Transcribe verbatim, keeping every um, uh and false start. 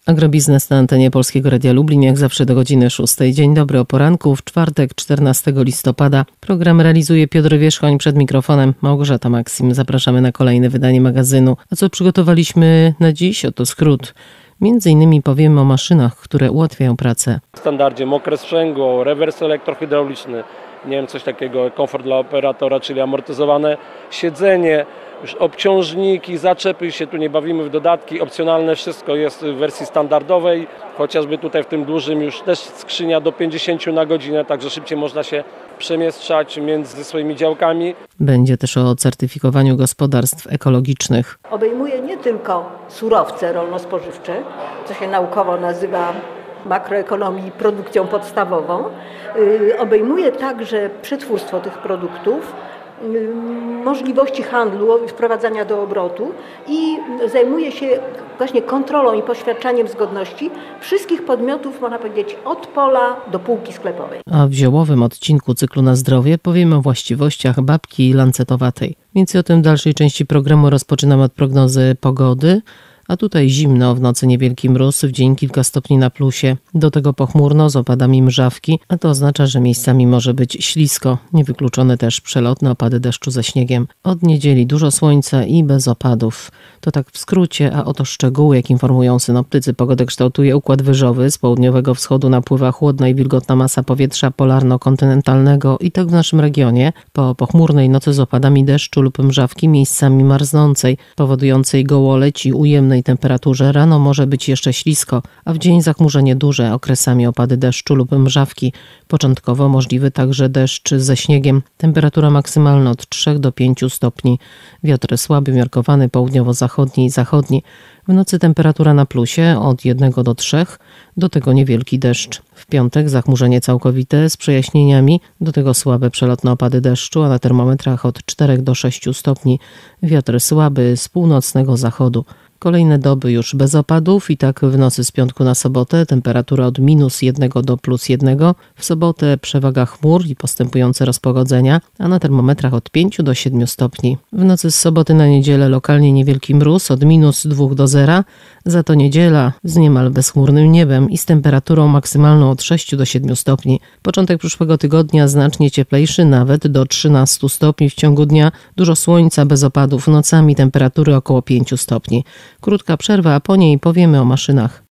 Agrobiznes na antenie Polskiego Radia Lublin, jak zawsze do godziny szóstej. Dzień dobry o poranku, w czwartek, czternastego listopada. Program realizuje Piotr Wierzchoń, przed mikrofonem Małgorzata Maksim. Zapraszamy na kolejne wydanie magazynu. A co przygotowaliśmy na dziś? Oto skrót. Między innymi powiemy o maszynach, które ułatwiają pracę. W standardzie mokre sprzęgło, rewers elektrohydrauliczny, nie wiem, coś takiego, komfort dla operatora, czyli amortyzowane siedzenie, już obciążniki, zaczepy, się tu nie bawimy w dodatki, opcjonalne wszystko jest w wersji standardowej, chociażby tutaj w tym dużym już też skrzynia do pięćdziesiąt na godzinę, także szybciej można się przemieszczać między swoimi działkami. Będzie też o certyfikowaniu gospodarstw ekologicznych. Obejmuje nie tylko surowce rolno-spożywcze, co się naukowo nazywa makroekonomii produkcją podstawową, yy, obejmuje także przetwórstwo tych produktów, yy, możliwości handlu, wprowadzania do obrotu i zajmuje się właśnie kontrolą i poświadczaniem zgodności wszystkich podmiotów, można powiedzieć, od pola do półki sklepowej. A w ziołowym odcinku cyklu Na zdrowie powiemy o właściwościach babki lancetowatej. Więcej o tym w dalszej części programu. Rozpoczynamy od prognozy pogody. A tutaj zimno, w nocy niewielki mróz, w dzień kilka stopni na plusie. Do tego pochmurno z opadami mrzawki, a to oznacza, że miejscami może być ślisko. Niewykluczone też przelotne opady deszczu ze śniegiem. Od niedzieli dużo słońca i bez opadów. To tak w skrócie, a oto szczegóły, jak informują synoptycy. Pogodę kształtuje układ wyżowy. Z południowego wschodu napływa chłodna i wilgotna masa powietrza polarno-kontynentalnego i tak w naszym regionie. Po pochmurnej nocy z opadami deszczu lub mrzawki, miejscami marznącej, powodującej gołoleć i ujemnej temperaturze rano może być jeszcze ślisko, a w dzień zachmurzenie duże, okresami opady deszczu lub mrzawki. Początkowo możliwy także deszcz ze śniegiem. Temperatura maksymalna od trzech do pięciu stopni. Wiatr słaby, miarkowany południowo-zachodni i zachodni. W nocy temperatura na plusie od jednego do trzech, do tego niewielki deszcz. W piątek zachmurzenie całkowite z przejaśnieniami, do tego słabe przelotne opady deszczu, a na termometrach od czterech do sześciu stopni. Wiatr słaby z północnego zachodu. Kolejne doby już bez opadów i tak w nocy z piątku na sobotę temperatura od minus jednego do plus jednego. W sobotę przewaga chmur i postępujące rozpogodzenia, a na termometrach od pięciu do siedmiu stopni. W nocy z soboty na niedzielę lokalnie niewielki mróz od minus dwóch do zera, za to niedziela z niemal bezchmurnym niebem i z temperaturą maksymalną od sześciu do siedmiu stopni. Początek przyszłego tygodnia znacznie cieplejszy, nawet do trzynastu stopni w ciągu dnia. Dużo słońca bez opadów, nocami temperatury około pięciu stopni. Krótka przerwa, a po niej powiemy o maszynach.